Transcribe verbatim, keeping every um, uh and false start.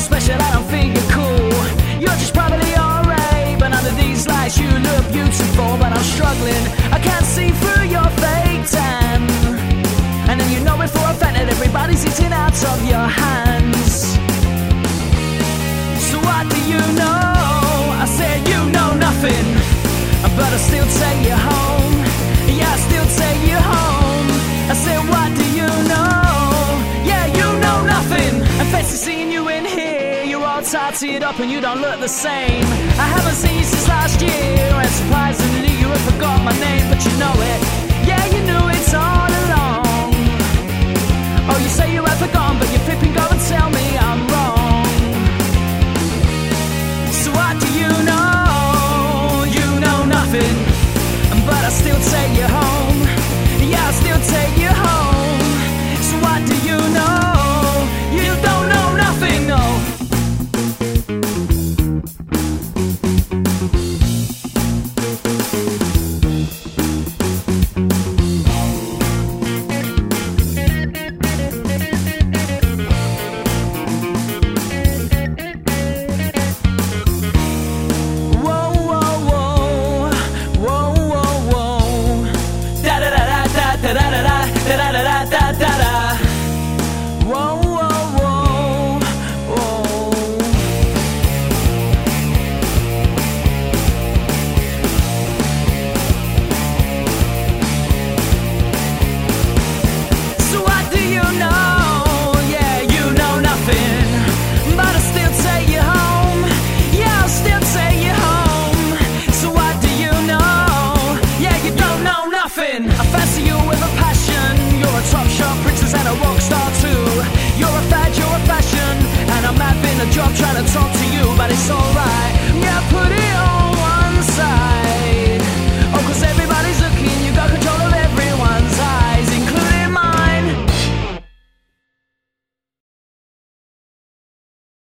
special, I don't think you're cool. You're just probably alright, but under these lights you look beautiful. But I'm struggling, I can't see through your fake tan. And then you know it for a fact that everybody's eating out of your hands. So what do you know? I said you know nothing, but I still take you home. Yeah, I still take you home. I said what do you know? Yeah, you know nothing. And fancy seeing you in here. You're all tied up and you don't look the same. I haven't seen you since last year, and surprisingly you have forgot my name, but you know it. Yeah, you knew it all along. Oh, you say you have forgotten, but you flip and go and tell me I'm wrong. So what do you know? You know nothing, but I still take you home. Yeah, I still take you home. So what do you know? You don't know nothing, no. I fancy you with a passion. You're a top shot princess and a rock star too. You're a fad, you're a fashion, and I'm having a job trying to talk to you, but it's alright. Yeah, put it on.